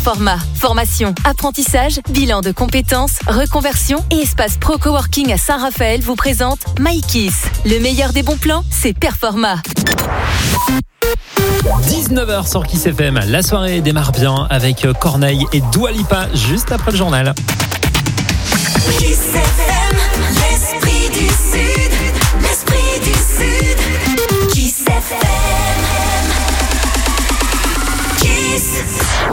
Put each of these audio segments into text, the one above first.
Performa. Formation, apprentissage, bilan de compétences, reconversion et espace pro-coworking à Saint-Raphaël vous présente MyKiss. Le meilleur des bons plans, c'est Performa. 19h sur Kiss FM, la soirée démarre bien avec Corneille et Dua Lipa juste après le journal. Kiss FM, l'esprit du Sud, l'esprit du Sud. Kiss FM, Kiss.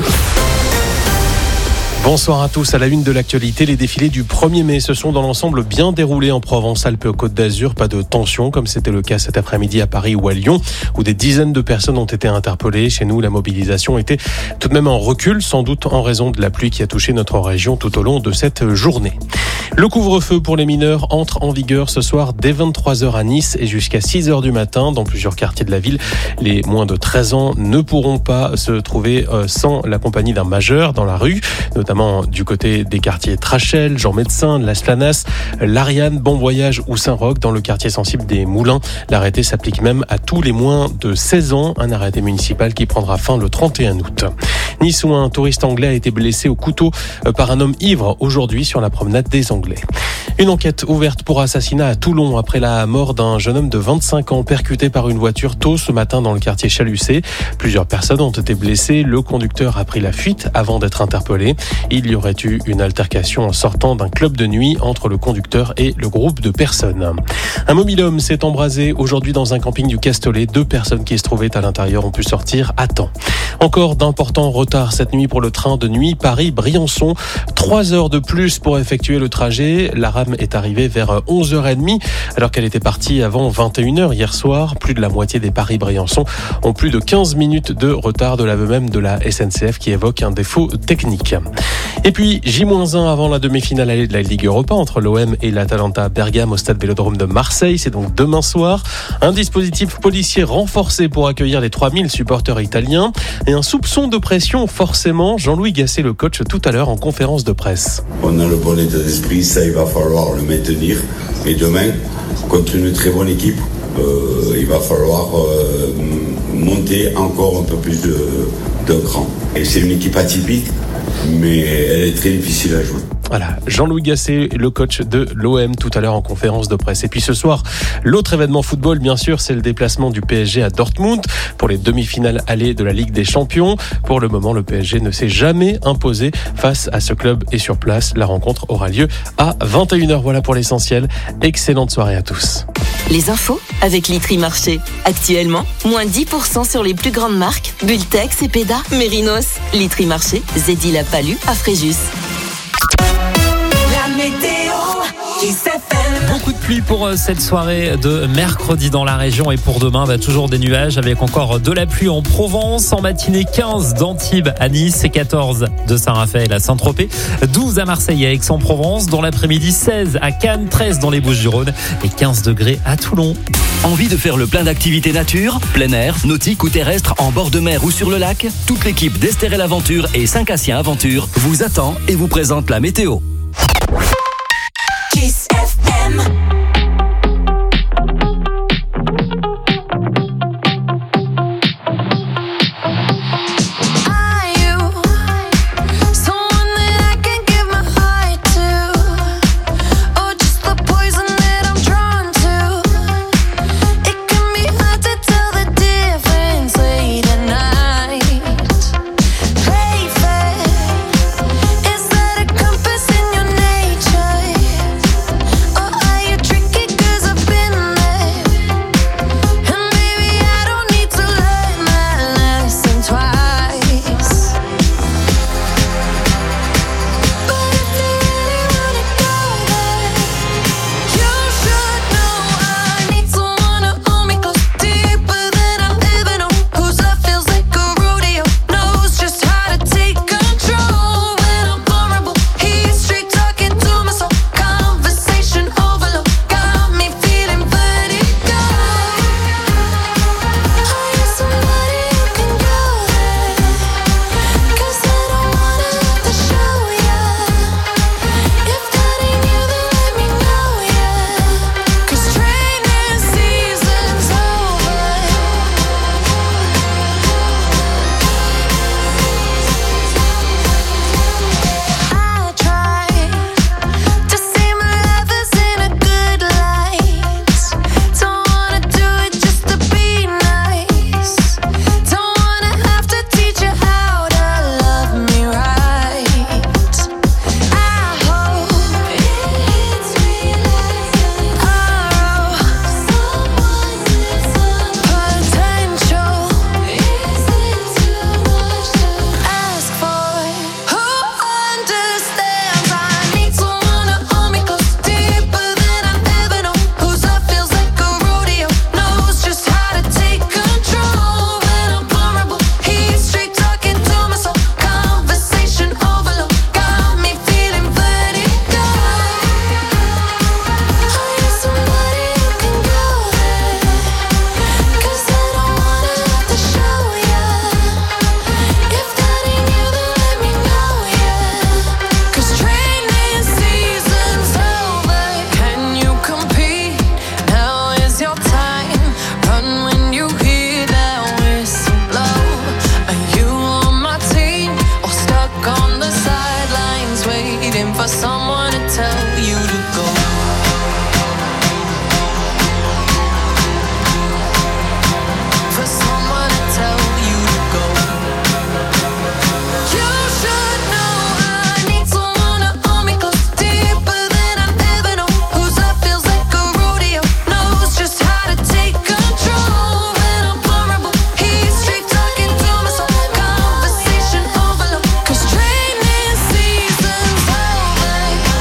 Bonsoir à tous. À la une de l'actualité, les défilés du 1er mai se sont dans l'ensemble bien déroulés en Provence-Alpes-Côte d'Azur. Pas de tension comme c'était le cas cet après-midi à Paris ou à Lyon où des dizaines de personnes ont été interpellées. Chez nous, la mobilisation était tout de même en recul, sans doute en raison de la pluie qui a touché notre région tout au long de cette journée. Le couvre-feu pour les mineurs entre en vigueur ce soir dès 23h à Nice et jusqu'à 6h du matin. Dans plusieurs quartiers de la ville, les moins de 13 ans ne pourront pas se trouver sans la compagnie d'un majeur dans la rue, notamment du côté des quartiers Trachel, Jean Médecin, Las Planas, L'Ariane, Bon Voyage ou Saint-Roch. Dans le quartier sensible des Moulins, l'arrêté s'applique même à tous les moins de 16 ans, un arrêté municipal qui prendra fin le 31 août. Nice où un touriste anglais a été blessé au couteau par un homme ivre aujourd'hui sur la promenade des Anglais. Une enquête ouverte pour assassinat à Toulon après la mort d'un jeune homme de 25 ans percuté par une voiture tôt ce matin dans le quartier Chalucé. Plusieurs personnes ont été blessées. Le conducteur a pris la fuite avant d'être interpellé. Il y aurait eu une altercation en sortant d'un club de nuit entre le conducteur et le groupe de personnes. Un mobil-homme s'est embrasé aujourd'hui dans un camping du Castellet. 2 personnes qui se trouvaient à l'intérieur ont pu sortir à temps. Encore d'importants retards cette nuit pour le train de nuit Paris-Briançon. 3 heures de plus pour effectuer le trajet. La rame est arrivée vers 11h30 alors qu'elle était partie avant 21h hier soir. Plus de la moitié des Paris-Briançon ont plus de 15 minutes de retard, de l'aveu même de la SNCF qui évoque un défaut technique. Et puis J-1 avant la demi-finale allée de la Ligue Europa entre l'OM et l'Atalanta Bergame au stade Vélodrome de Marseille. C'est donc demain soir. Un dispositif policier renforcé pour accueillir les 3000 supporters italiens et un soupçon de pression forcément. Jean-Louis Gasset, le coach, tout à l'heure en conférence de presse. On a le bon état d'esprit, ça il va falloir le maintenir. Et demain, contre une très bonne équipe, il va falloir monter encore un peu plus de cran. Et c'est une équipe atypique, mais elle est très difficile à jouer. Voilà, Jean-Louis Gasset, le coach de l'OM, tout à l'heure en conférence de presse. Et puis ce soir, l'autre événement football, bien sûr, c'est le déplacement du PSG à Dortmund pour les demi-finales allées de la Ligue des Champions. Pour le moment, le PSG ne s'est jamais imposé face à ce club et sur place. La rencontre aura lieu à 21h. Voilà pour l'essentiel. Excellente soirée à tous. Les infos avec Litry Marché. Actuellement, moins 10% sur les plus grandes marques Bultex, Cepeda, Mérinos. Litry Marché, Zeddy La Palue à Fréjus. La météo, Kiss FM. Beaucoup de pluie pour cette soirée de mercredi dans la région et pour demain, toujours des nuages avec encore de la pluie en Provence. En matinée, 15 d'Antibes à Nice, 14 de Saint-Raphaël à Saint-Tropez, 12 à Marseille et à Aix-en-Provence. Dans l'après-midi, 16 à Cannes, 13 dans les Bouches-du-Rhône et 15 degrés à Toulon. Envie de faire le plein d'activités nature, plein air, nautique ou terrestre en bord de mer ou sur le lac? Toute l'équipe d'Estérel Aventure et Saint-Cassien Aventure vous attend et vous présente la météo. Kiss FM. Is that a compass in your tell you to go. For someone to tell you to go. You should know I need someone to hold me close, deeper than I've ever known. Whose love feels like a rodeo, knows just how to take control. When I'm vulnerable, he's straight talking to my soul. Conversation overload, 'cause training season's over.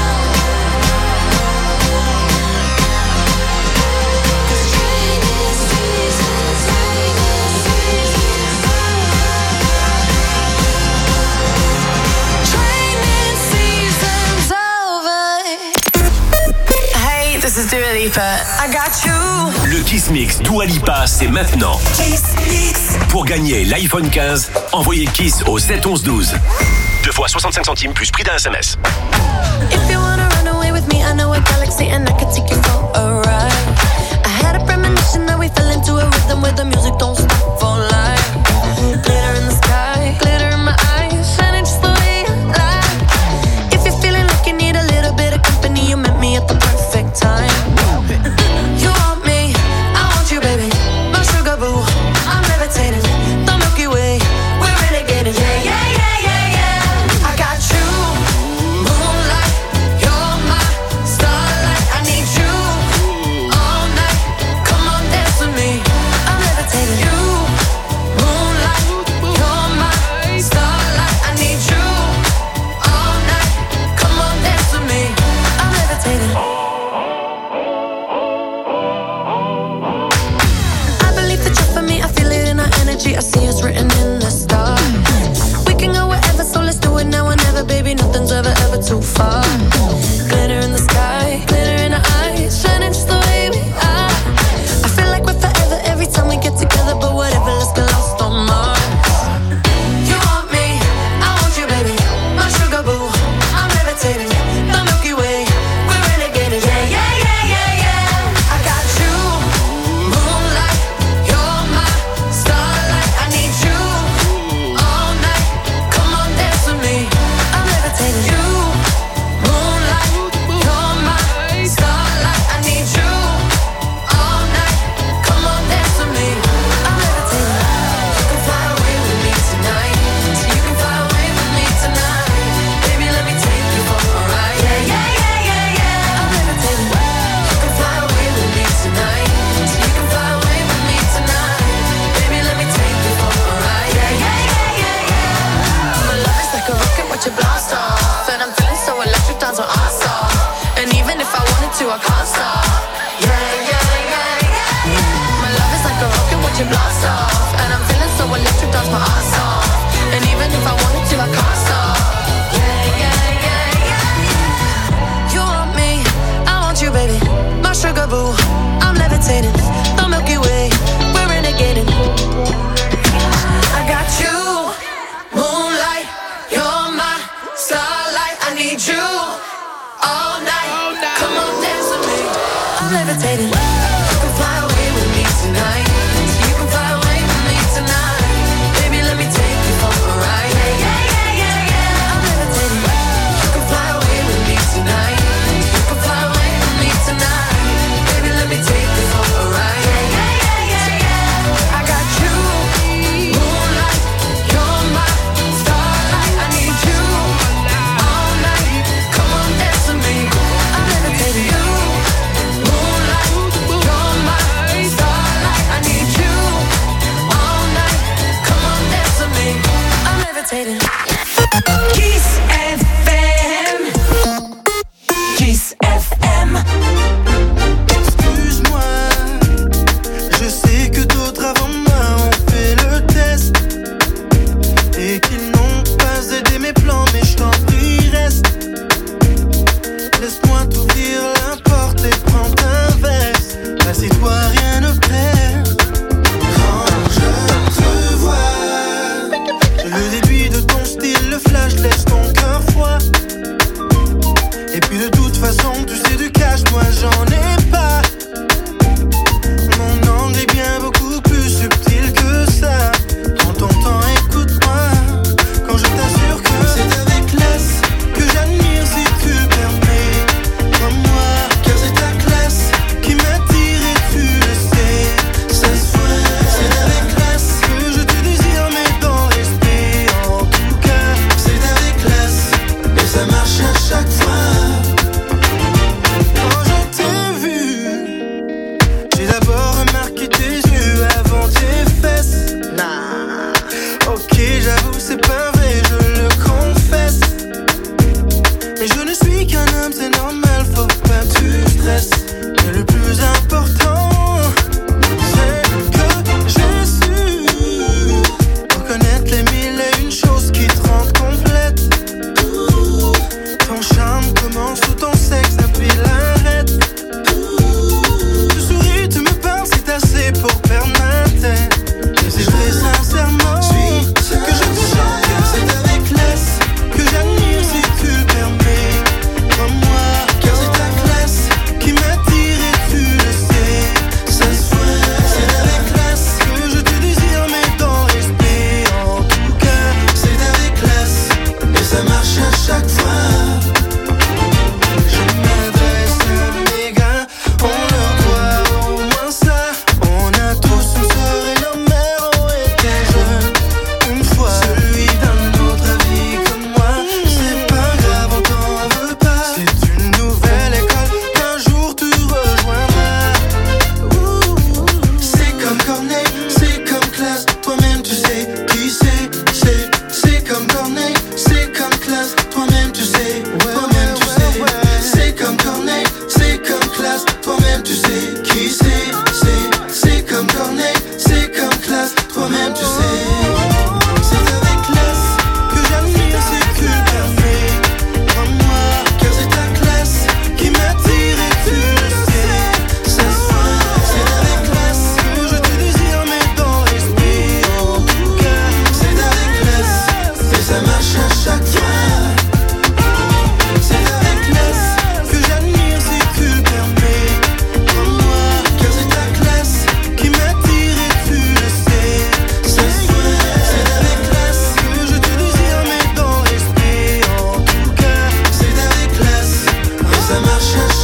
Training season's over. Hey, this is Dua Lipa. I got you. Le Kiss Mix Dua Lipa, c'est maintenant. Kiss Mix. Pour gagner l'iPhone 15, envoyez Kiss au 7 11 12. 2 fois 65 centimes plus prix d'un SMS. If you wanna run away with me, I know a galaxy and I could take you for a ride. I had a premonition that we fell into a rhythm where the music don't stop for life. Glitter in the sky, glitter in my eyes, shining just the way I like. If you're feeling like you need a little bit of company, you met me at the perfect time. You want me, I want you, baby. My sugar boo, I'm levitating. The Milky Way, we're renegading. Yeah, yeah, yeah, yeah, yeah. I got you. Moonlight, you're my starlight. I need you all night. Come on, dance with me. I'm levitating. You, moonlight, you're my starlight. I need you all night. Come on, dance with me. I'm levitating. I believe that you're for me. I feel it in our energy. I see it's written in the stars. We can go wherever, so let's do it now or never, baby. Nothing's ever too far. Glitter in the sky, glitter in our eyes, shining just the way we are. I feel like we're forever every time we get together, but whatever, let's get lost on Mars. You want me, I want you, baby. My sugar boo, I'm levitating. The Milky Way, we're renegading. Yeah, yeah, yeah, yeah, yeah. I got you. Moonlight, you're my starlight. I need you all night. Come on, dance with me. I'm levitating. You, moonlight, you're my starlight. I need you all night. Come on, dance with me. I'm levitating. You can fly away with me tonight. So you can fly away with me tonight. Baby, let me take you for a ride. Yeah, yeah, yeah, yeah, yeah. I'm levitating. You can fly away with me tonight. So you can fly away with me tonight. Baby, let me take you for a ride. Yeah, yeah, yeah, yeah, yeah. My love is like a rocket, watch it blast off. And I'm feeling so electric, dance on our stop. And even if I wanted to, I can't stop. Yeah, yeah, yeah, yeah. My love is like a rocket, watch it blast off. And I'm feeling so electric, dance my ass off. And even if I wanted to, I can't stop. Yeah, yeah, yeah, yeah. You want me, I want you, baby. My sugar boo, I'm levitating. The Milky Way, we're renegading. I got you. Moonlight, you're my starlight. I need you all night. Come on, dance with me. I'm levitating. You can fly away with me tonight. So you can fly away with me tonight. Baby, let me take you for a ride. Yeah, yeah, yeah, yeah, yeah. I'm levitating. You can fly away with me tonight. You can fly away with me tonight. Baby, let me take you for a ride. Yeah, yeah, yeah, yeah, yeah. I got you. Moonlight, you're my starlight. I need you all night. Come on, dance with me. I'm levitating. You, moonlight, you're my starlight. I need you all night. Come on, dance with me. I'm levitating. Kiss FM. Kiss FM. Excuse-moi, je sais que d'autres avant moi ont fait le test et qu'ils n'ont pas aidé mes plans, mais je t'en prie, reste. Laisse-moi t'ouvrir la porte et prends ta veste. Assieds-toi, rien ne perd. Quand je te vois, je le déduis de ton style, le flash laisse ton cœur froid. Et puis de toute façon, tu sais du cash, moi j'en ai pas. Mon angle est bien beaucoup plus subtil que ça. Prends ton temps, écoute-moi. Quand je t'assure que c'est avec l'S que j'admire, si tu permets.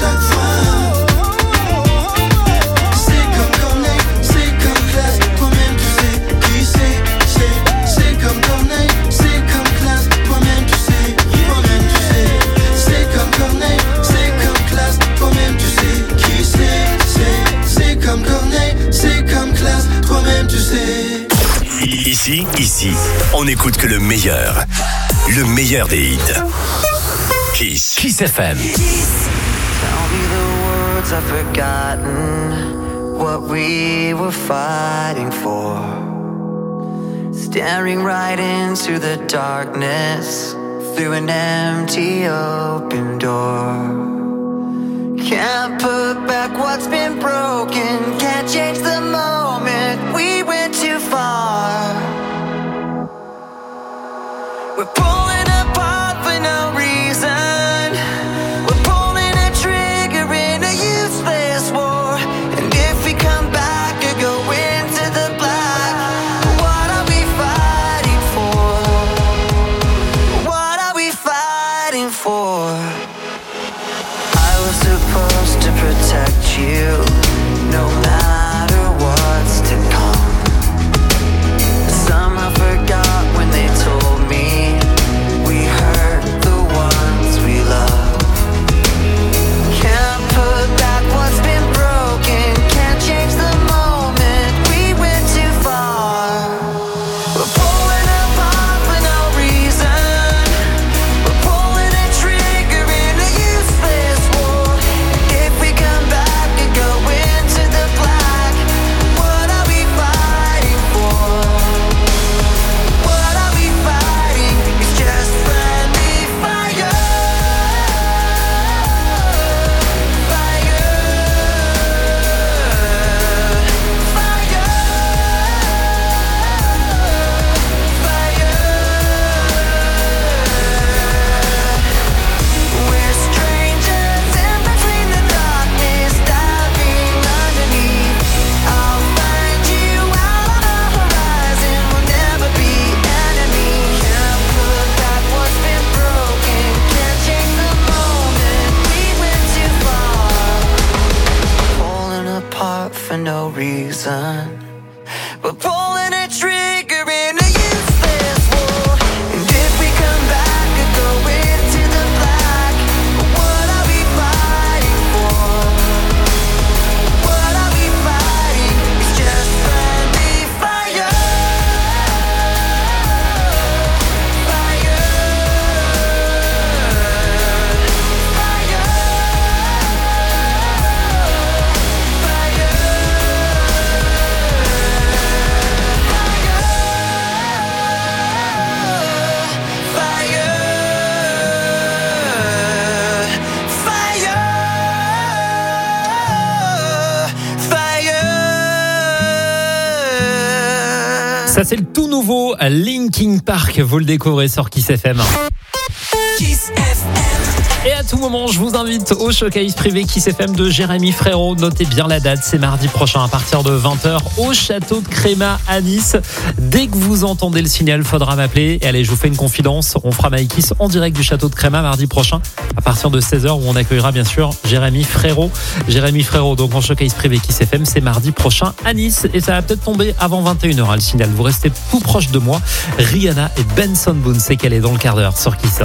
chaque fois. C'est comme Corneille, c'est comme classe. Toi-même tu sais qui c'est comme Corneille, c'est comme classe. Toi-même tu sais, toi-même tu sais. C'est comme Corneille, c'est comme classe. Toi-même tu sais qui c'est comme Corneille, c'est comme classe. Toi-même tu sais. Ici, on n'écoute que le meilleur. Le meilleur des hits. Kiss FM. Tell me the words I've forgotten, what we were fighting for. Staring right into the darkness, through an empty open door. Can't put back what's been broken, can't change the moment we went too far. We're pulling apart for no reason. We're pulling a trigger in a useless war. And if we come back or go into the black, what are we fighting for? What are we fighting for? I was supposed to protect you, no matter what's to come. Somehow forgot when they told me we hurt the ones we love. Can't put back what's been broken, can't change the moment we went too far. We're pulling apart for no reason. We're pulling a trigger in a useless war. And if we come back and go into the black, what are we fighting for? What are we fighting? It's just friendly fire. We're strangers in between the darkness, diving underneath. I'll find you out on the horizon, we'll never be enemies. Can't put back what's been broken, can't change the moment we went too far. Pulling apart for no reason. We're pulling a trigger in a useless war. And if we come back and go into the black, what are we fighting for? What are we fighting? It's just friendly fire. Fire. Ça, c'est le tout nouveau Linkin Park. Vous le découvrez sur Kiss FM. Kiss FM. Et à tout moment, je vous invite au showcase privé Kiss FM de Jérémy Frérot. Notez bien la date, c'est mardi prochain à partir de 20h au château de Créma à Nice. Dès que vous entendez le signal, faudra m'appeler. Et allez, je vous fais une confidence. On fera My Kiss en direct du château de Créma mardi prochain à partir de 16h où on accueillera bien sûr Jérémy Frérot. Jérémy Frérot, donc en showcase privé Kiss FM, c'est mardi prochain à Nice. Et ça va peut-être tomber avant 21h, le signal. Vous restez tout proche de moi. Rihanna et Benson Boone, c'est qu'elle est dans le quart d'heure sur Kiss.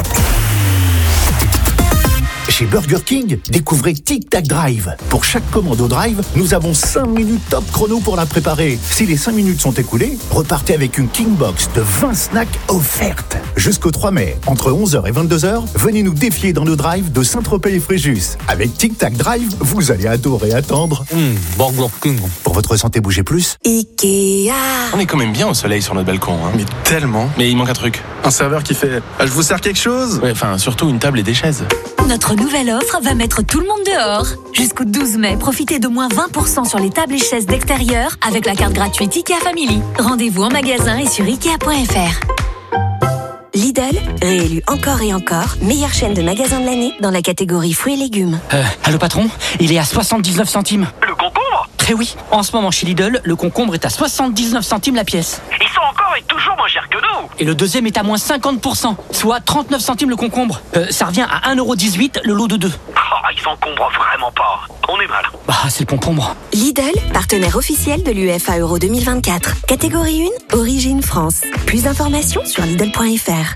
Chez Burger King, découvrez Tic Tac Drive. Pour chaque commande au drive, nous avons 5 minutes top chrono pour la préparer. Si les 5 minutes sont écoulées, repartez avec une King Box de 20 snacks offertes. Jusqu'au 3 mai, entre 11h et 22h, venez nous défier dans le drive de Saint-Tropez et Fréjus. Avec Tic Tac Drive, vous allez adorer attendre. Burger King. Pour votre santé, bougez plus. Ikea. On est quand même bien au soleil sur notre balcon, hein. Mais tellement. Mais il manque un truc. Un serveur qui fait « Je vous sers quelque chose ?» Ouais, enfin, surtout une table et des chaises. Notre nouvelle offre va mettre tout le monde dehors. Jusqu'au 12 mai, profitez de moins 20% sur les tables et chaises d'extérieur avec la carte gratuite Ikea Family. Rendez-vous en magasin et sur Ikea.fr. Lidl, réélu encore et encore, meilleure chaîne de magasins de l'année dans la catégorie fruits et légumes. Allô patron, il est à 79 centimes. Le concombre ? Eh oui, en ce moment chez Lidl, le concombre est à 79 centimes la pièce. Ils sont encore et toujours moins chers que nous. Et le deuxième est à moins 50%, soit 39 centimes le concombre. Ça revient à 1,18€ le lot de 2. Oh, ils ils s'encombrent vraiment pas. On est mal. Bah, c'est le concombre. Lidl, partenaire officiel de l'UEFA Euro 2024. Catégorie 1, origine France. Plus d'informations sur Lidl.fr.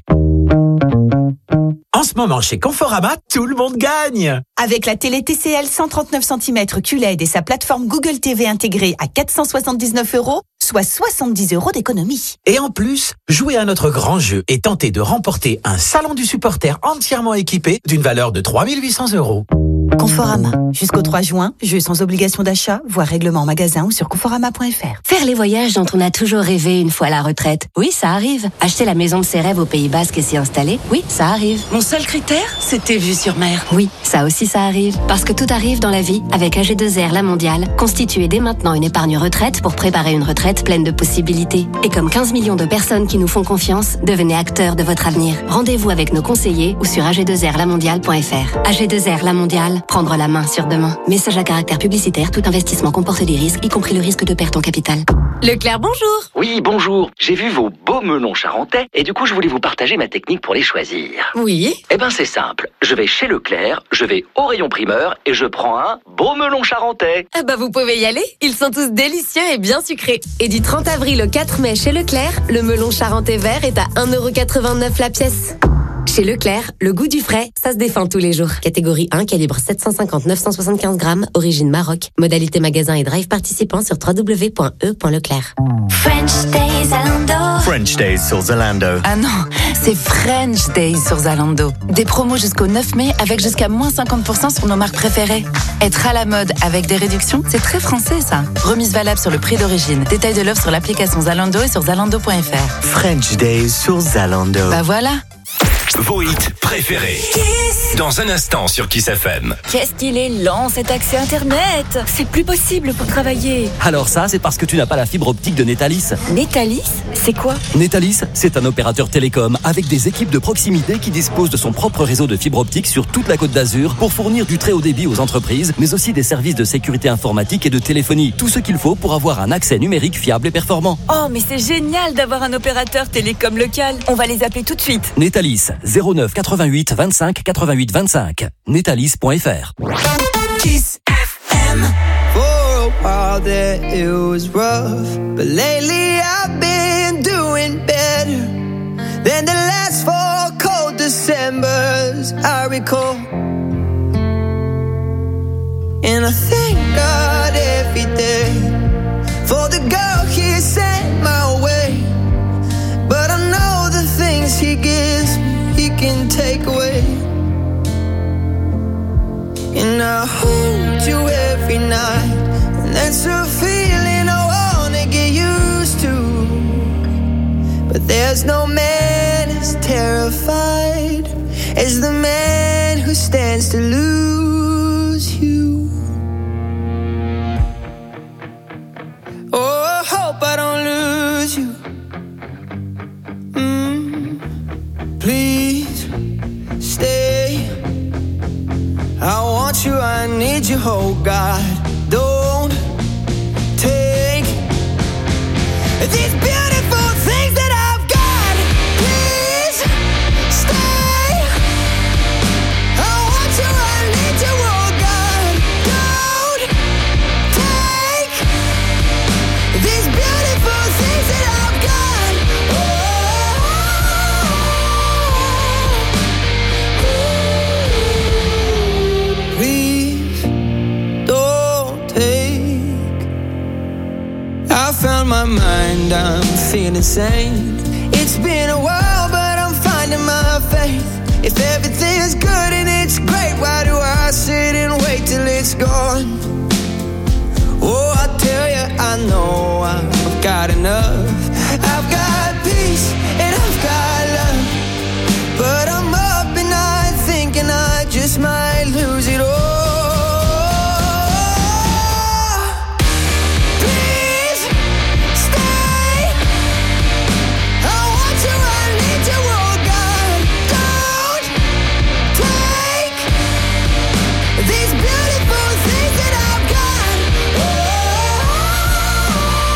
En ce moment, chez Conforama, tout le monde gagne. Avec la télé TCL 139 cm QLED et sa plateforme Google TV intégrée à 479 €, soit 70 € d'économie. Et en plus, jouez à notre grand jeu et tentez de remporter un salon du supporter entièrement équipé d'une valeur de 3 800 €. Conforama. Jusqu'au 3 juin, jeu sans obligation d'achat, voire règlement en magasin ou sur conforama.fr. Faire les voyages dont on a toujours rêvé une fois la retraite. Oui, ça arrive. Acheter la maison de ses rêves au Pays Basque et s'y installer. Oui, ça arrive. Mon seul critère, c'était vue sur mer. Oui, ça aussi ça arrive. Parce que tout arrive dans la vie. Avec AG2R La Mondiale, constituez dès maintenant une épargne retraite pour préparer une retraite pleine de possibilités. Et comme 15 millions de personnes qui nous font confiance, devenez acteurs de votre avenir. Rendez-vous avec nos conseillers ou sur ag2rlamondiale.fr. AG2R La Mondiale, prendre la main sur demain. Message à caractère publicitaire, tout investissement comporte des risques, y compris le risque de perte en capital. Leclerc, bonjour. Oui, bonjour. J'ai vu vos beaux melons charentais et du coup, je voulais vous partager ma technique pour les choisir. Oui. Eh ben, c'est simple. Je vais chez Leclerc, je vais au rayon primeur et je prends un beau melon charentais. Ah bah vous pouvez y aller. Ils sont tous délicieux et bien sucrés. Et du 30 avril au 4 mai chez Leclerc, le melon charentais vert est à 1,89 € la pièce. Chez Leclerc, le goût du frais, ça se défend tous les jours. Catégorie 1, calibre 750-975 grammes, origine Maroc. Modalité magasin et drive participant sur www.e.leclerc. French Days Zalando. French Days sur Zalando. Ah non, c'est French Days sur Zalando. Des promos jusqu'au 9 mai avec jusqu'à moins 50% sur nos marques préférées. Être à la mode avec des réductions, c'est très français ça. Remise valable sur le prix d'origine. Détail de l'offre sur l'application Zalando et sur zalando.fr. French Days sur Zalando. Bah voilà. Vos hits préférés. Dans un instant sur Kiss FM. Qu'est-ce qu'il est lent cet accès Internet. C'est plus possible pour travailler. Alors ça, c'est parce que tu n'as pas la fibre optique de Netalis. Netalis, c'est quoi? Netalis, c'est un opérateur télécom avec des équipes de proximité qui disposent de son propre réseau de fibre optique sur toute la Côte d'Azur pour fournir du très haut débit aux entreprises, mais aussi des services de sécurité informatique et de téléphonie. Tout ce qu'il faut pour avoir un accès numérique fiable et performant. Oh, mais c'est génial d'avoir un opérateur télécom local. On va les appeler tout de suite. Netalis, 09 88 25 88 25. Netalis.fr. Kiss FM. For a while there it was rough, but lately I've been doing better than the last 4 cold Decembers I recall. And I thank God every day for the girl He sent my way. But I know the things He gives me He can take away. And I hold you every night, and that's a feeling I wanna get used to. But there's no man as terrified as the man who stands to lose you. Oh, I hope I don't lose you. Please stay. I want you, I need you, oh God. Don't take these beautiful things that I've got. Please stay. I want you, I need you, oh God. Don't take these beautiful things that I've got. Please don't take. I found my mind, I'm feeling sane. It's been a while, but I'm finding my faith. If everything's good and it's great, why do I sit and wait till it's gone? Oh, I tell you, I know I've got enough. I've got peace and I've got love, but I'm up and night thinking I just might lose it all. Please stay. I want you, I need you, oh God. Don't take these beautiful things that I've got.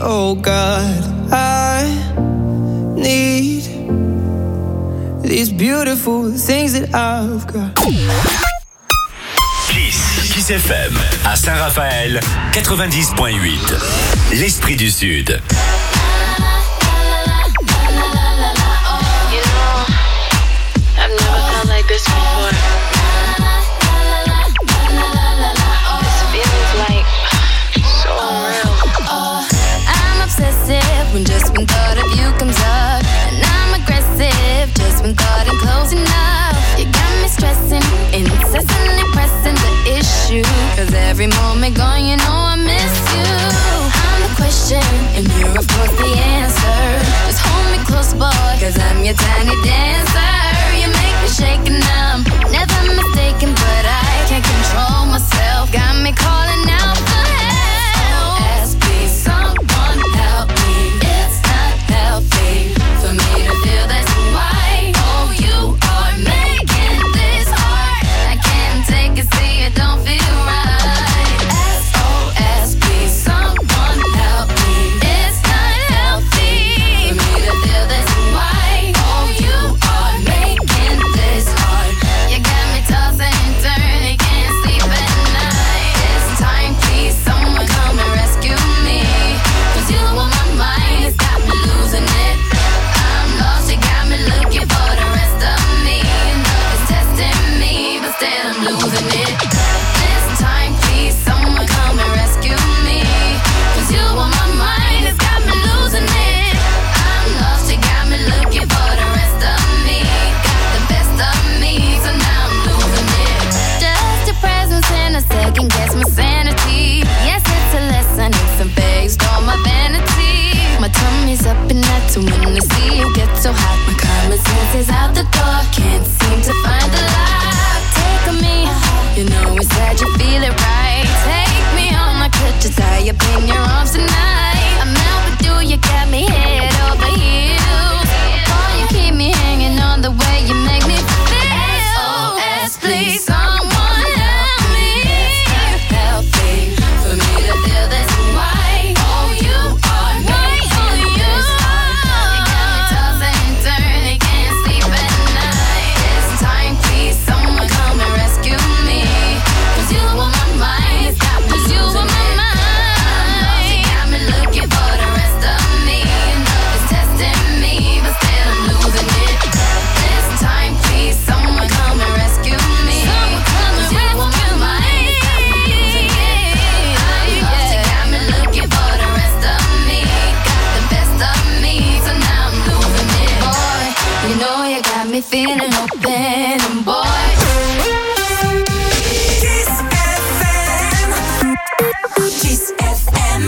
Oh God, I need these beautiful things that I've got. Kiss FM à Saint-Raphaël 90.8. L'esprit du Sud. I've never felt like this before. This feels like so real. I'm obsessive when thought of you comes up, and I'm aggressive just when thought I'm close enough. You got me stressing, incessantly pressing the issue, 'cause every moment gone, you know I miss you. I'm the question, and you're of course the answer. Just hold me close, boy, 'cause I'm your tiny dancer. You make me shake and I'm never mistaken, but I can't control myself. Got me calling out for help. SOS, please, someone help me. It's not healthy for me to feel this way. Oh, you are making this hard. I can't take it, see it don't feel right. SOS, please, someone help me. It's not healthy for me to feel this way. Oh, you are making this hard. You got me tossing and turning, can't sleep at night. This time, please, someone come and rescue me. 'Cause you on my mind, it's got me losing it. I'm lost, you got me looking for the rest of me. It's testing me, but still I'm losing it. This time, please, someone come and rescue me. 'Cause you on my mind, it's got me losing it. I'm lost, you got me looking for the rest of me. Got the best of me, so now I'm losing it. Just your presence and a second guess my sanity. Yes, it's a lesson, it's a based on my vanity. My tummy's up and that's when I see you get so hot. My common sense is out the door, can't seem to find the lock. Take me, you know inside you feel it right. Take me on my clutches, tie up in your arms tonight. I'm out with you, you got me head over heels. Oh, you keep me hanging on the way you make me feel. SOS, please, someone help me. It's not healthy for me to feel this way. Oh, you are making this hard. You got me tossing and turning, can't sleep at night. This time, please, someone come and rescue me. 'Cause you on my mind, it's got me losing it. You got me looking for the rest of me. It's testing me, but still I'm losing it. This time, please, someone come and rescue me. 'Cause you on my mind, it's got me losing it. I'm lost, you got me looking for the rest of me. Got the best of me, so now I'm losing it. Boy, you know you got me feeling open, and boy. Kiss FM. Kiss FM.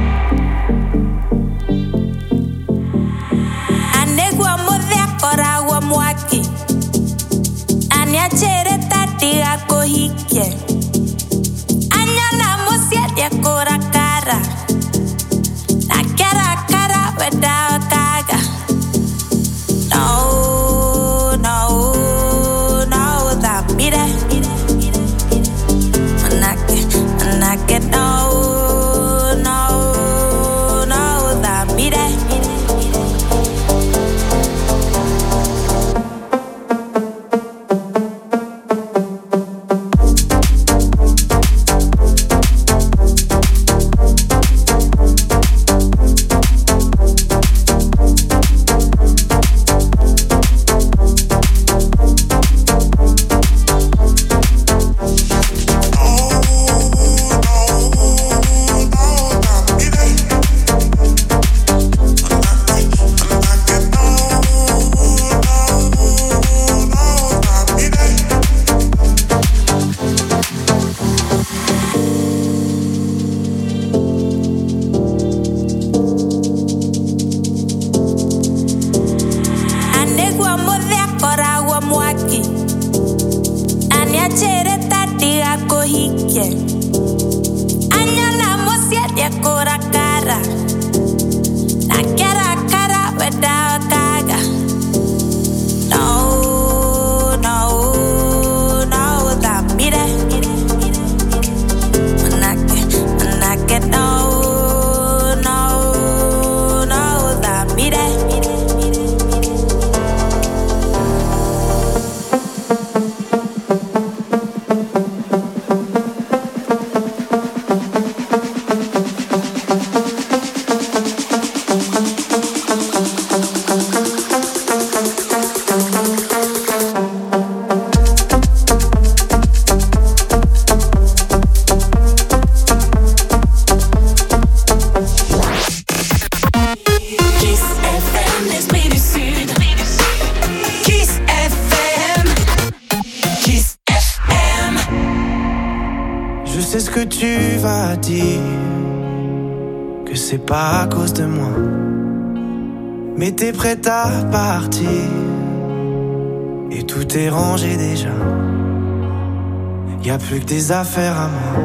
Anegwa modhe kora wa mwaki. Anyachere tati ako hike. Anyala mosia dia kora kara. Na kara kara weda kaga. No, no, no, that beat it. Manake, no, no, no, that beat it. c'est pas à cause de moi. Mais t'es prête à partir et tout est rangé déjà. Y'a plus que des affaires à moi.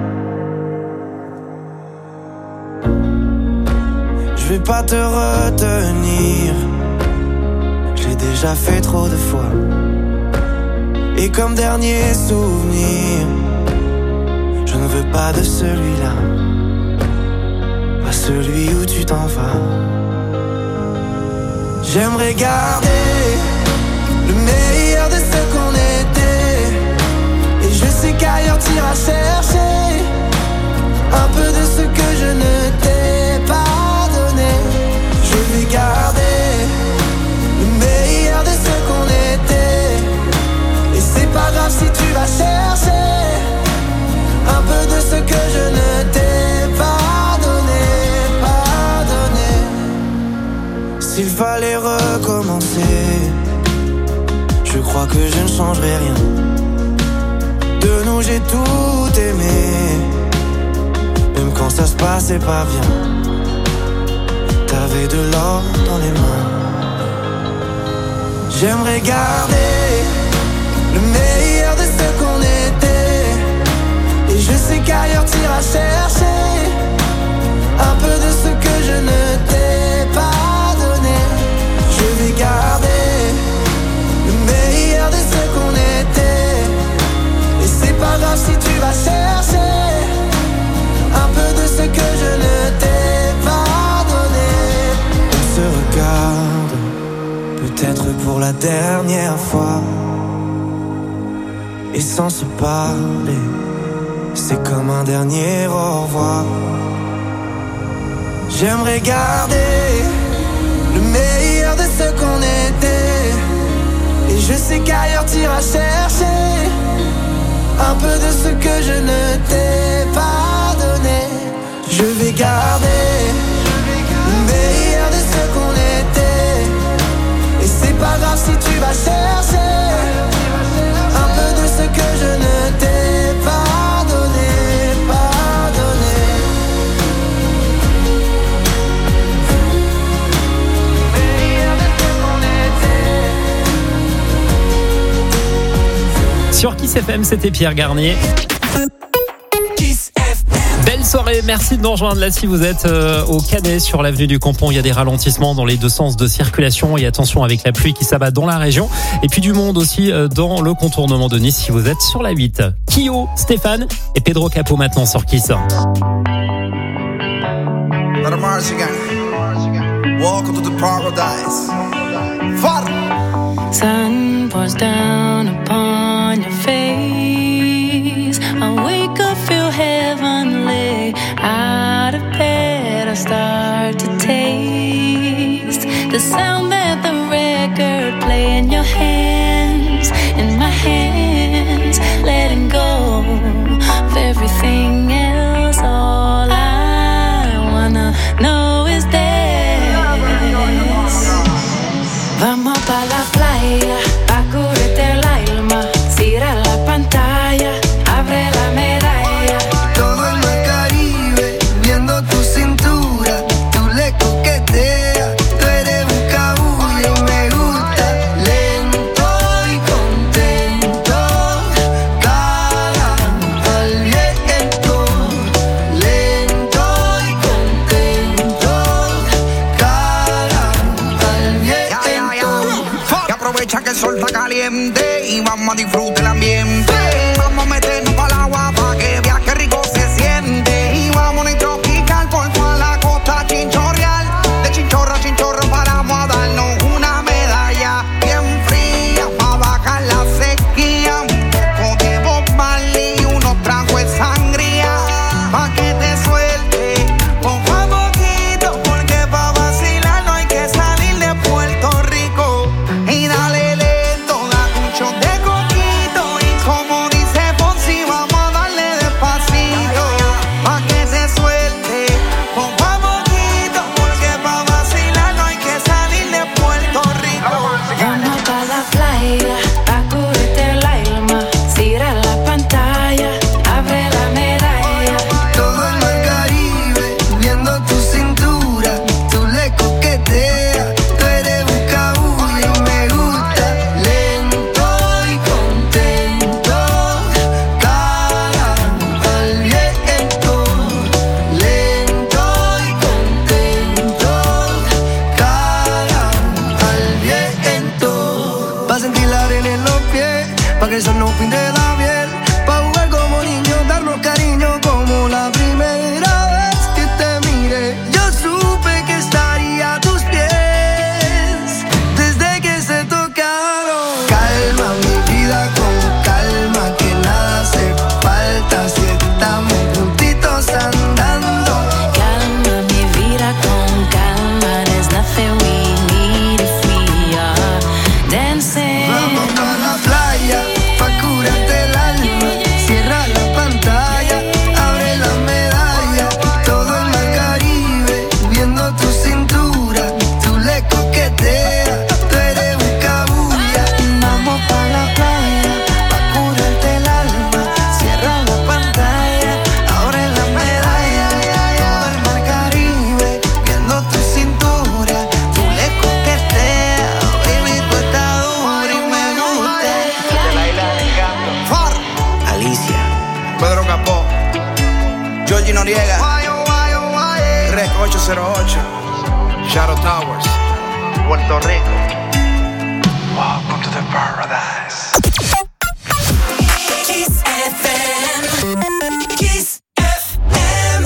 Je vais pas te retenir, j'ai déjà fait trop de fois. Et comme dernier souvenir, je ne veux pas de celui-là, pas celui où tu t'en vas. J'aimerais garder le meilleur de ce qu'on était. Et je sais qu'ailleurs t'iras chercher un peu de ce que je ne t'ai pas donné. Je vais garder le meilleur de ce qu'on était. Et c'est pas grave si tu vas chercher un peu de ce que je ne t'ai pas donné, pas donné. S'il fallait recommencer, je crois que je ne changerai rien. De nous j'ai tout aimé, même quand ça se passait pas bien. T'avais de l'or dans les mains. J'aimerais garder le meilleur de ce qu'on était. Et je sais qu'ailleurs t'iras chercher un peu de ce que je ne t'ai pas donné. Je vais garder le meilleur de ce qu'on était. Et c'est pas grave si tu vas chercher un peu de ce que je ne t'ai pas donné. On se regarde, peut-être pour la dernière fois. Et sans se parler, c'est comme un dernier au revoir. J'aimerais garder le meilleur de ce qu'on était. Et je sais qu'ailleurs t'iras chercher un peu de ce que je ne t'ai pas donné. Je vais garder le meilleur de ce qu'on était. Et c'est pas grave si tu vas chercher un peu de ce que je ne t'ai pas donné, pas donné. Le meilleur de ce qu'on était. Sur Kiss FM, c'était Pierre Garnier. Belle soirée, merci de nous rejoindre là si vous êtes au Canet sur l'avenue du Campon. Il y a des ralentissements dans les deux sens de circulation et attention avec la pluie qui s'abat dans la région. Et puis du monde aussi dans le contournement de Nice si vous êtes sur la 8. Kyo, Stéphane et Pedro Capo maintenant sur Kiss. Welcome to the paradise. Sun pours down upon your face. I wake up, feel heavenly. Out of bed, I start to taste the sound that the record play in your hands, in my hands, letting go of everything else. All I wanna know is this. Vamos pa' la playa, pa' cubrirte el alma. Cierra la pantalla, abre la medalla. Todo el mar Caribe, viendo tu cintura. Tú le coqueteas, tú eres un cabullo. Me gusta lento y contento. Cara al viento. Lento y contento. Cara al viento. Y aprovecha que el sol está caliente y vamos a disfrutar el ambiente. Vamos a meternos para el agua para que veas qué rico se siente. Y vamos a tropical por toda la costa chinchorreal. De chinchorro a chinchorro paramos a darnos una medalla bien fría para bajar la sequía. Un poco de Bob Marley y unos tragos de sangría pa' que te suelte poco a poquito, porque pa' vacilar no hay que salir de Puerto Rico. Y dale lento, da un shot de coquito y como dice Fonsi, vamos a darle pinte la piel, pa' jugar como niños, darnos cariño como la primera vez que te miré. Yo supe que estaría a tus pies desde que se tocaron. Calma mi vida con calma, que nada hace falta si estamos juntitos andando. Calma mi vida con calma, there's nothing we need if we are dancing. Vamos pa' la playa, pa' curarte el alma. Cierra la pantalla, abre la medalla. Todo el mar Caribe, viendo tu cintura. Tú le coqueteas, tú eres un cabulla. Vamos pa' la playa, pa' curarte el alma. Cierra la pantalla, abre la medalla. Todo el mar Caribe, viendo tu cintura. Tú le coqueteas, baby, tú estás dura y me gusta. De la isla del encanto. Alicia, Pedro Capó, Georgie Noriega, Rec 808, Shadow Towers, Puerto Rico. Welcome to the paradise. Kiss FM. Kiss FM.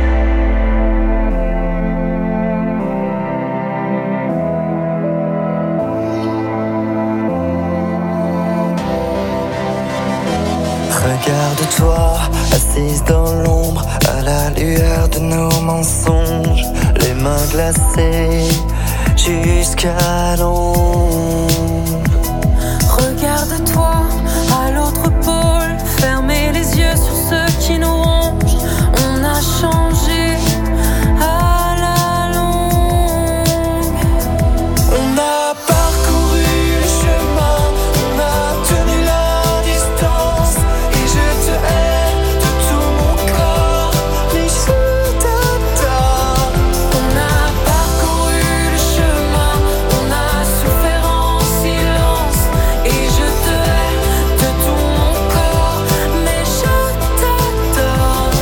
Regarde-toi, assise dans l'ombre, à la lueur de nos mensonges, les mains glacées jusqu'à l'ombre. Regarde-toi à l'autre pôle, fermez les yeux sur ceux qui nous rongent. On a changé à la longue. On a parcouru le chemin, on a tenu la distance, et je te hais de tout mon corps, mais je t'adore. On a parcouru le chemin, on a souffert en silence, et je te hais de tout mon corps, mais je t'adore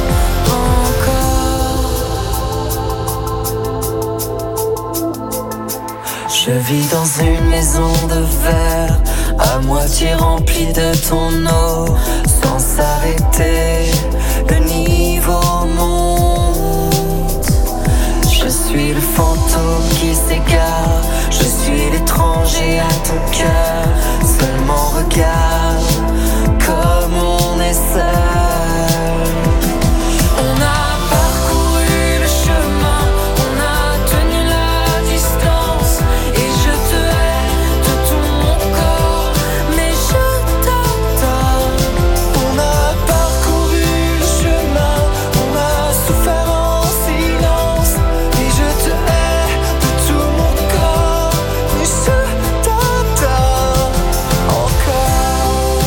encore. Je vis dans une maison de verre, à moitié remplie de ton eau, sans s'arrêter, le niveau monte. Je suis le fantôme qui s'égare, je suis l'étranger à ton cœur. Seulement regarde comme on est seul. On a parcouru le chemin, on a tenu la distance, et je te hais de tout mon corps, mais je t'adore. On a parcouru le chemin, on a souffert en silence, et je te hais de tout mon corps, mais je t'adore encore.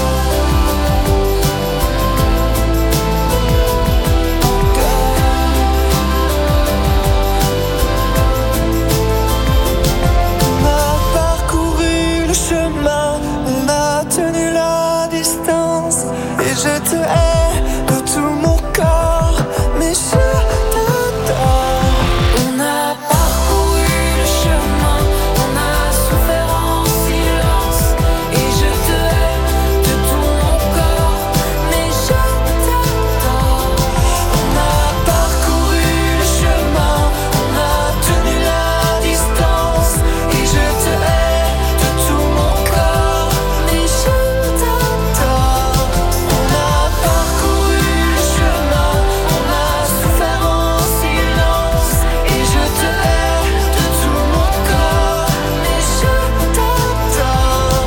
On a parcouru le chemin, on a tenu la distance, et je te hais de tout mon corps, mais je t'adore. On a parcouru le chemin, on a souffert en silence, et je te hais de tout mon corps, mais je t'adore. On a parcouru le chemin, on a tenu la distance, et je te hais de tout mon corps, mais je t'adore. On a parcouru le chemin, on a souffert en silence, et je te hais de tout mon corps, mais je t'adore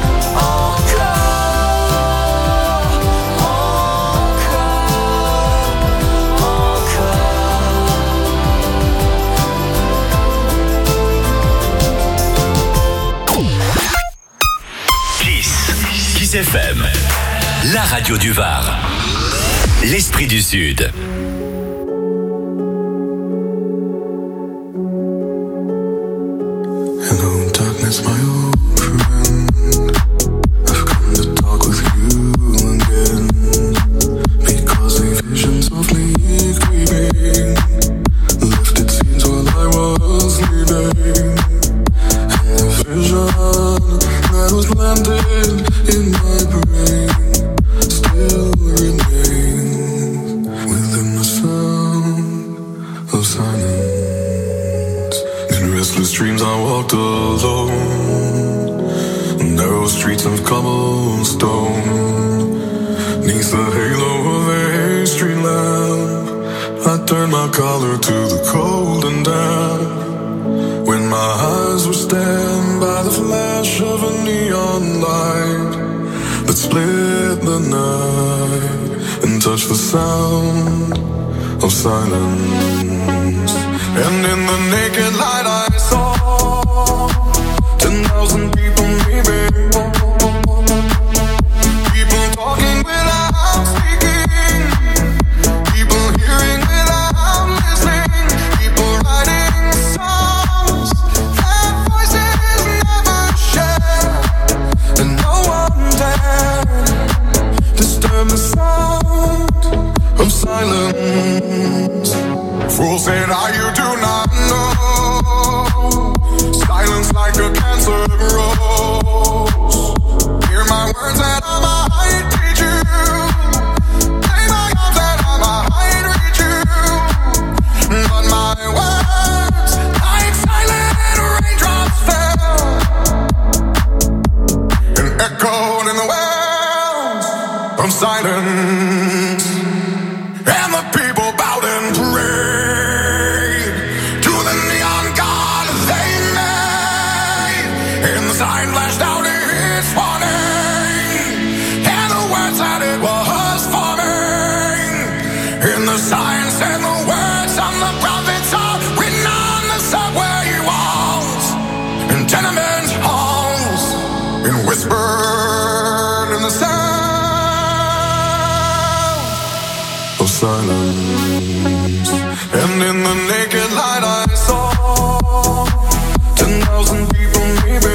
Kiss FM, la radio du Var. L'esprit du Sud. Hello, darkness, my old friend. I've come to talk with you again, because the visions of me creeping lifted scenes while I was sleeping, and the vision that was planted in my brain restless dreams I walked alone. Narrow streets of cobblestone. Neath the halo of a street lamp, I turned my collar to the cold and damp. When my eyes were stabbed by the flash of a neon light that split the night and touched the sound of silence. And in the naked light I saw 10,000 people maybe. People talking without speaking. People hearing without listening. People writing songs that voices never share. And no one dared disturb the sound of silence. Fools say now you do not know. Silence like a cancer grows. Hear my words that I might teach you. Play my arms that I might reach you. But my words like silent raindrops fell and echoed in the wells of silence. And the people bowed and prayed to the neon god they made. And the sign flashed out its warning, and the words that it was forming. And the sign said the words on the prophets are written on the subway walls and tenement halls, and whispered in the sound of silence. And in the naked light I saw 10,000 people maybe.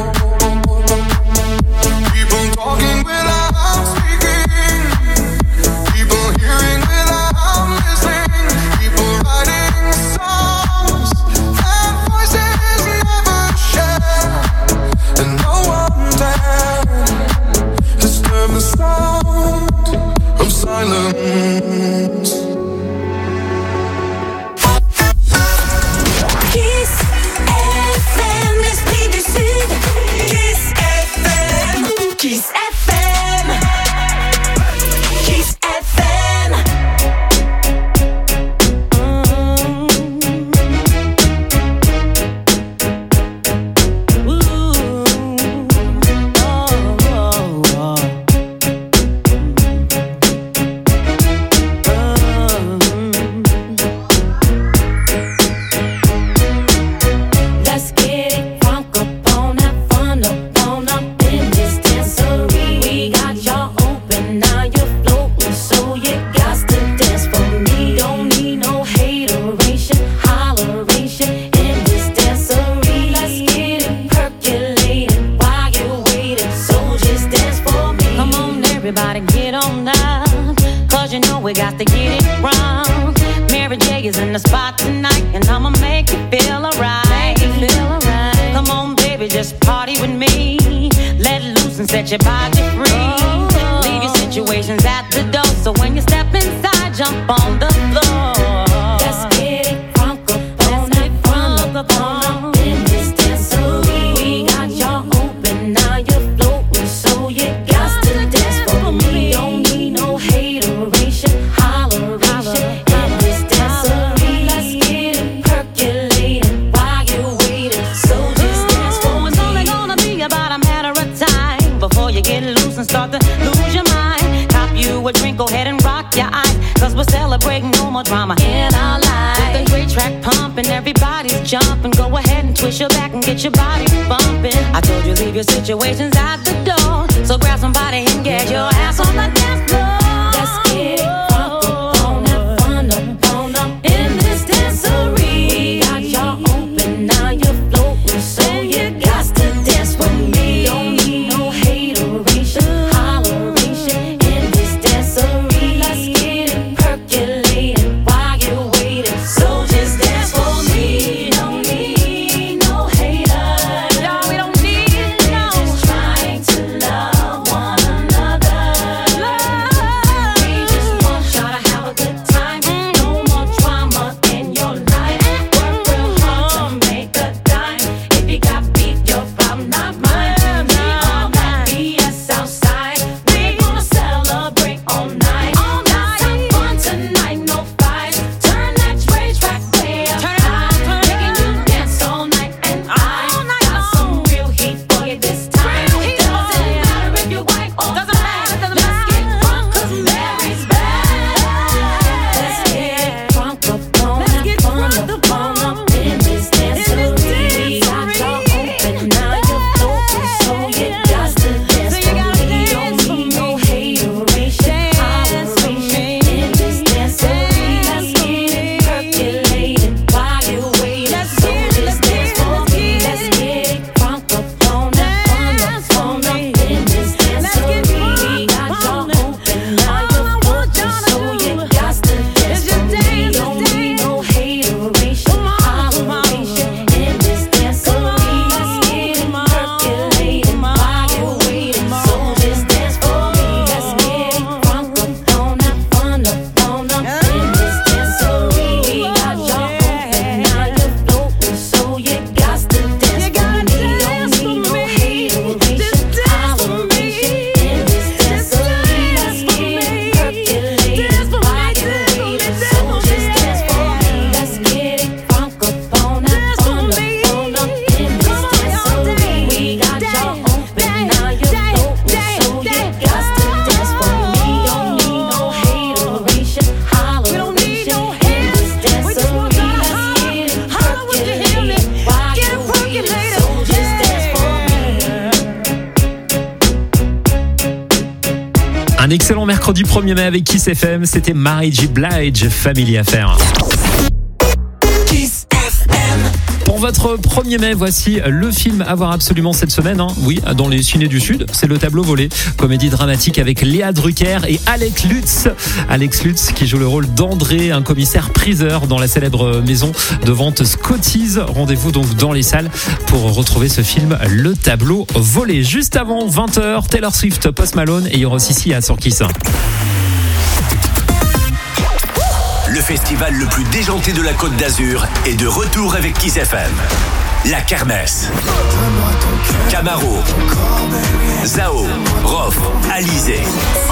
People talking without speaking. People hearing without listening. People writing songs that voices never share. And no one dared disturb the sound of silence. Kiss FM, l'esprit du Sud. Kiss FM. Kiss FM. Kiss FM. Let's get it crunk up on that fun up on up in this dancery. We got y'all open, now you're floating, so you got to dance for me. Don't need no hateration, holleration in this dancery. Let's get it percolated while you're waiting, so just dance for me. Come on, everybody, get on up, cause you know we got to get it wrong. Mary J is in the spot tonight, and I'ma make you feel alright. Come on, baby, just party with me. Let loose and set your body free. Leave your situations at the door, so when you step inside, jump on the floor. Let's get it crunk up on that front up on in this dancery. We got y'all open, now you're floating, so you got to dance for me. Don't need no hateration, holleration in this dancery. Let's get it percolated while you're waiting, so just dance for me. It's only gonna be about a matter of time before you get loose and start to lose your mind. Cop you a drink, go ahead and rock your eyes, cause we're celebrating no more drama in our lives. With the great track pumping, everybody's jumping. Go ahead and twist your back and get your body bumping. I told you leave your situations at the door, so grab somebody and get your ass on the dance floor. Let's get it crunk up on that fun up on up in this dancery. We got y'all open, now you're floating, so you got to dance with me. Don't need no hateration, holleration in this dancery. Let's get it percolated while you're waiting, so just dance for me. Don't need no haters, no, we don't need no. Just trying to love one another. Love excellent mercredi 1er mai avec Kiss FM. C'était Mary J. Blige, Family Affair. Kiss FM. Pour votre 1er mai, voici le film à voir absolument cette semaine. Oui, dans les ciné du Sud, c'est Le Tableau volé. Comédie dramatique avec Léa Drucker et Alex Lutz. Alex Lutz qui joue le rôle d'André, un commissaire priseur dans la célèbre maison de vente Scotties. Rendez-vous donc dans les salles pour retrouver ce film Le Tableau volé. Juste avant 20h, Taylor Swift, Post Malone et il y aura aussi Sia sur Kiss. Le festival le plus déjanté de la Côte d'Azur est de retour avec Kiss FM. La Kermesse. Camaro, Zao, Rof, Alizé.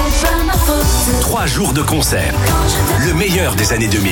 3 jours de concert. Le meilleur des années 2000.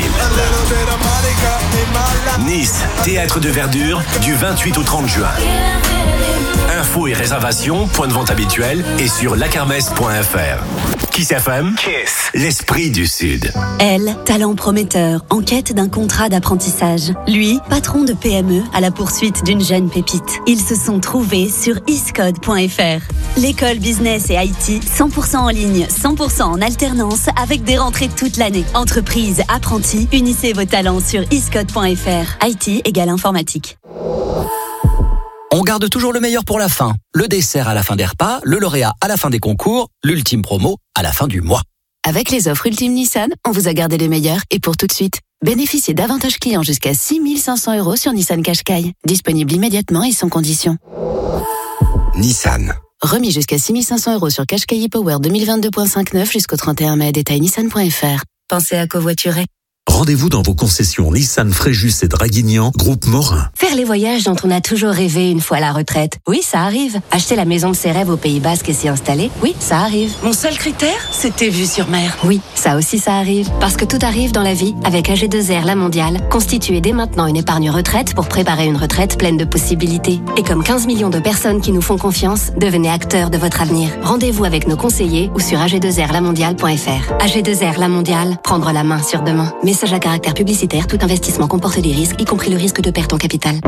Nice, théâtre de verdure, du 28 au 30 juin. Infos et réservations, point de vente habituel et sur lakermesse.fr. Kiss FM, Kiss, l'esprit du Sud. Elle, talent prometteur, en quête d'un contrat d'apprentissage. Lui, patron de PME à la poursuite d'une jeune pépite. Ils se sont trouvés sur iscode.fr. L'école business et IT, 100% en ligne, 100% en alternance, avec des rentrées toute l'année. Entreprise, apprentis, unissez vos talents sur iscode.fr. IT égale informatique. On garde toujours le meilleur pour la fin. Le dessert à la fin des repas, le lauréat à la fin des concours, l'ultime promo à la fin du mois. Avec les offres Ultime Nissan, on vous a gardé les meilleurs et pour tout de suite. Bénéficiez d'avantages clients jusqu'à 6 500 € sur Nissan Qashqai. Disponible immédiatement et sans condition. Nissan. Remis jusqu'à 6 500 € sur Qashqai e-Power 2022.59 jusqu'au 31 mai. Détail nissan.fr. Pensez à covoiturer. Rendez-vous dans vos concessions Nissan Fréjus et Draguignan, groupe Morin. Faire les voyages dont on a toujours rêvé une fois à la retraite. Oui, ça arrive. Acheter la maison de ses rêves au Pays Basque et s'y installer. Oui, ça arrive. Mon seul critère, c'était vue sur mer. Oui, ça aussi ça arrive. Parce que tout arrive dans la vie. Avec AG2R La Mondiale, constituez dès maintenant une épargne retraite pour préparer une retraite pleine de possibilités. Et comme 15 millions de personnes qui nous font confiance, devenez acteurs de votre avenir. Rendez-vous avec nos conseillers ou sur ag2rlamondiale.fr. AG2R La Mondiale, prendre la main sur demain. Message à caractère publicitaire, tout investissement comporte des risques, y compris le risque de perte en capital.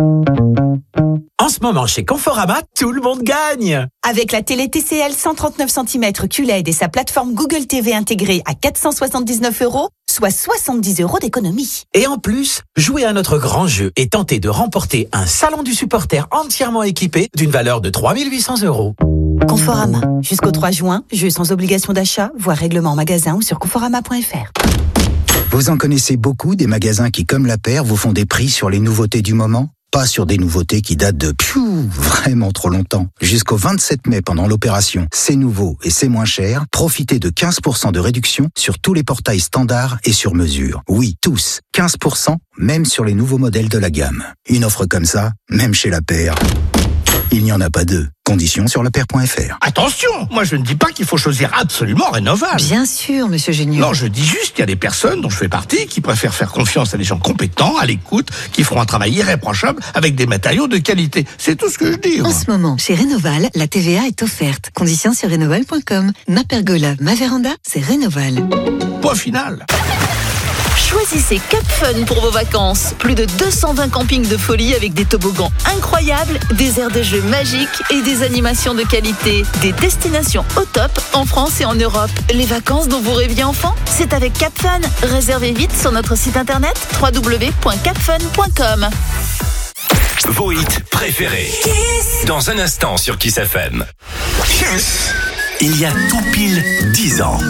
En ce moment, chez Conforama, tout le monde gagne! Avec la télé TCL 139 cm QLED et sa plateforme Google TV intégrée à 479 €, soit 70 € d'économie. Et en plus, jouez à notre grand jeu et tentez de remporter un salon du supporter entièrement équipé d'une valeur de 3 800 €. Conforama. Jusqu'au 3 juin, jeu sans obligation d'achat, voire règlement en magasin ou sur conforama.fr. Vous en connaissez beaucoup des magasins qui, comme La Paire, vous font des prix sur les nouveautés du moment? Pas sur des nouveautés qui datent de vraiment trop longtemps. Jusqu'au 27 mai pendant l'opération C'est nouveau et c'est moins cher, profitez de 15% de réduction sur tous les portails standards et sur mesure. Oui, tous. 15%, même sur les nouveaux modèles de la gamme. Une offre comme ça, même chez La Paire, il n'y en a pas deux. Conditions sur lapaire.fr. Attention, moi je ne dis pas qu'il faut choisir absolument Rénoval. Bien sûr, monsieur Génial. Non, je dis juste qu'il y a des personnes dont je fais partie qui préfèrent faire confiance à des gens compétents, à l'écoute, qui feront un travail irréprochable avec des matériaux de qualité. C'est tout ce que je dis. En ce moment, chez Rénoval, la TVA est offerte. Conditions sur rénoval.com. Ma pergola, ma véranda, c'est Rénoval. Point final. Choisissez Cap Fun pour vos vacances. Plus de 220 campings de folie avec des toboggans incroyables, des aires de jeux magiques et des animations de qualité. Des destinations au top en France et en Europe. Les vacances dont vous rêviez enfant, c'est avec Cap Fun. Réservez vite sur notre site internet www.capfun.com. Vos hits préférés. Dans un instant sur Kiss FM. Il y a tout pile 10 ans.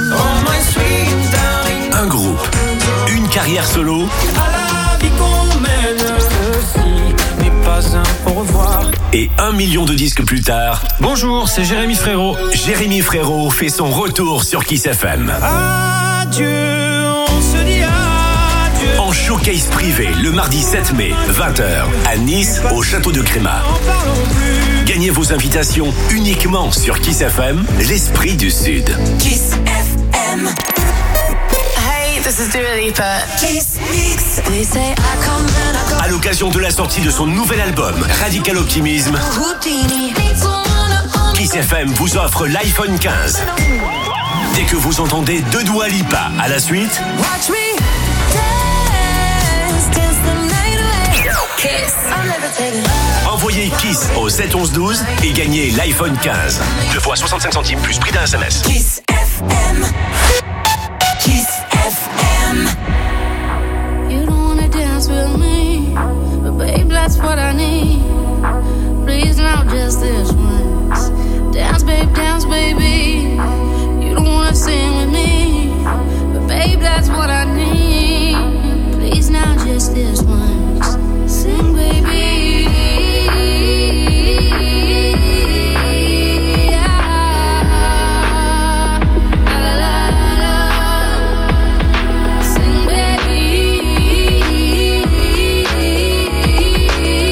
Un groupe, une carrière solo. Et 1 million de disques plus tard. Bonjour, c'est Jérémy Frérot. Jérémy Frérot fait son retour sur Kiss FM. Adieu, on se dit adieu. En showcase privé le mardi 7 mai, 20h, à Nice, au château de Crémat. Gagnez vos invitations uniquement sur Kiss FM, l'esprit du Sud. Kiss FM. This is Dua Lipa. Kiss Mix. They say I come and I go. À l'occasion de la sortie de son nouvel album, Radical Optimism, Houdini. Kiss FM vous offre l'iPhone 15. Dès que vous entendez de Dua Lipa à la suite, Watch me dance, dance the night away. Kiss. I'm levitating. envoyez Kiss au 7 11 12 et gagnez l'iPhone 15. 2 fois 65 centimes plus prix d'un SMS. Kiss FM. FM. Kiss FM. You don't wanna dance with me, but babe, that's what I need. Please now, just this once. Dance, baby. You don't wanna sing with me, but babe, that's what I need. Please now, just this once. Sing, baby.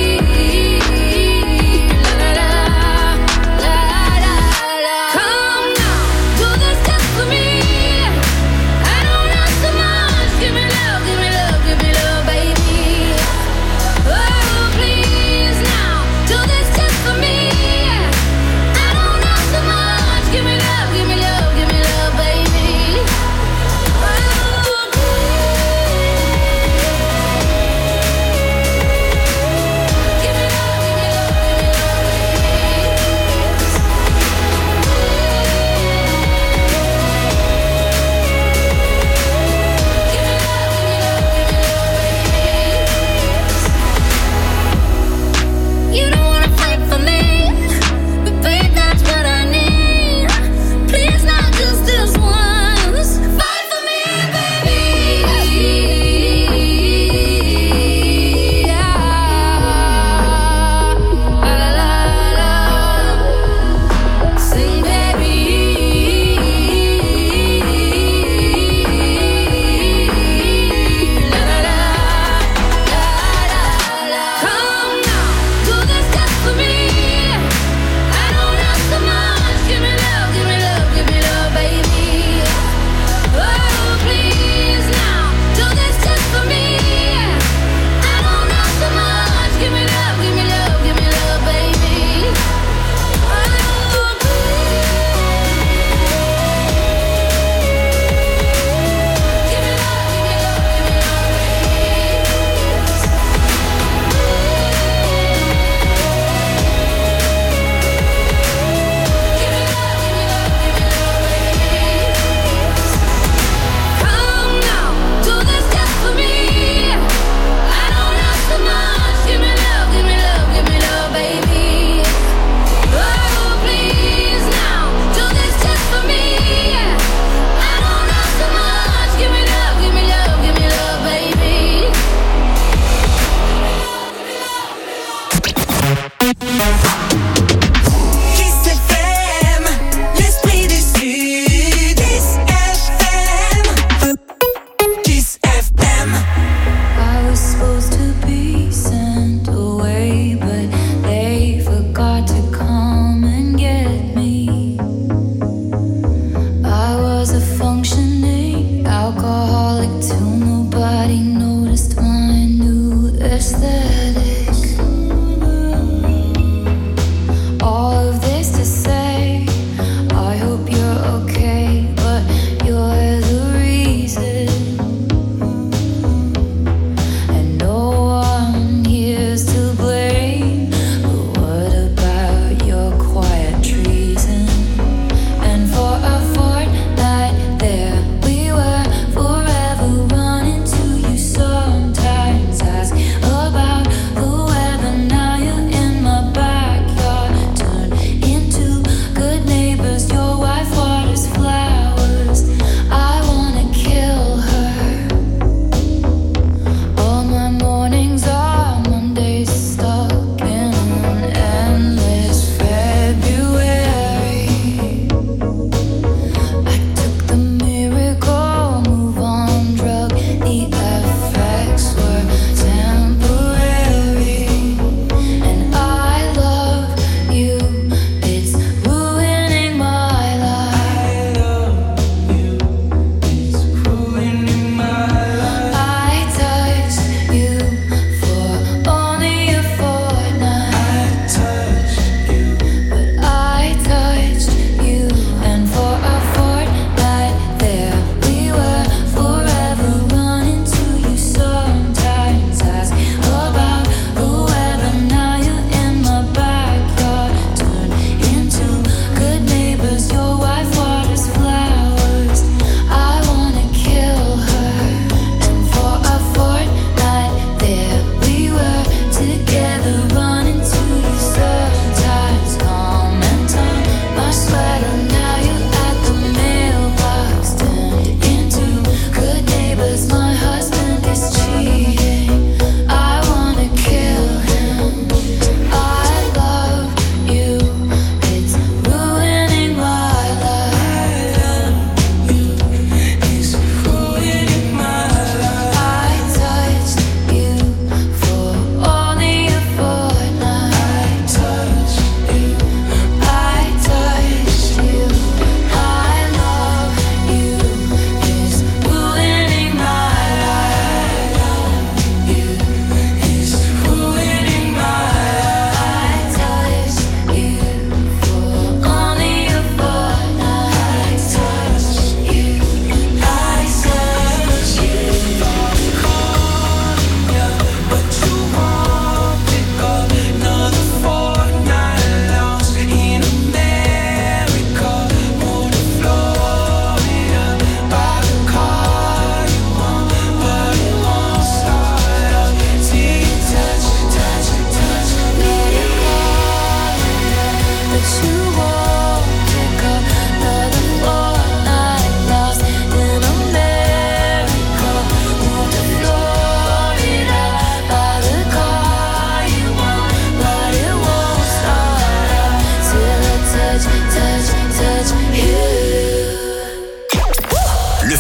Come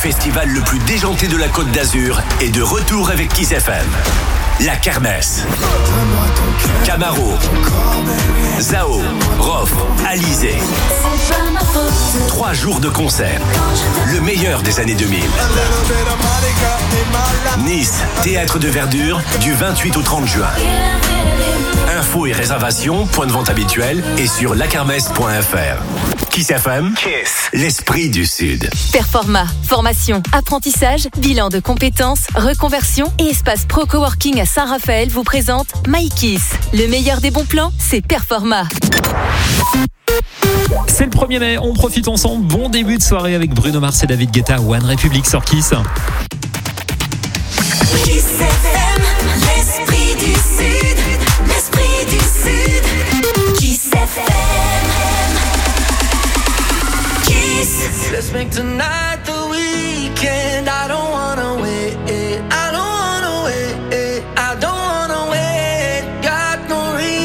festival le plus déjanté de la Côte d'Azur est de retour avec Kiss FM. La Kermesse. Camaro, Zao, Rof, Alizé. 3 jours de concert. Le meilleur des années 2000. Nice, théâtre de verdure, du 28 au 30 juin. Infos et réservations, point de vente habituel et sur lakermesse.fr. Kiss FM, Kiss, l'esprit du Sud. Performa, formation, apprentissage, bilan de compétences, reconversion et espace pro-coworking à Saint-Raphaël vous présente MyKiss. Le meilleur des bons plans, c'est Performa. C'est le 1er mai, on profite ensemble. Bon début de soirée avec Bruno Mars et David Guetta, One Republic sur Kiss. Kiss FM.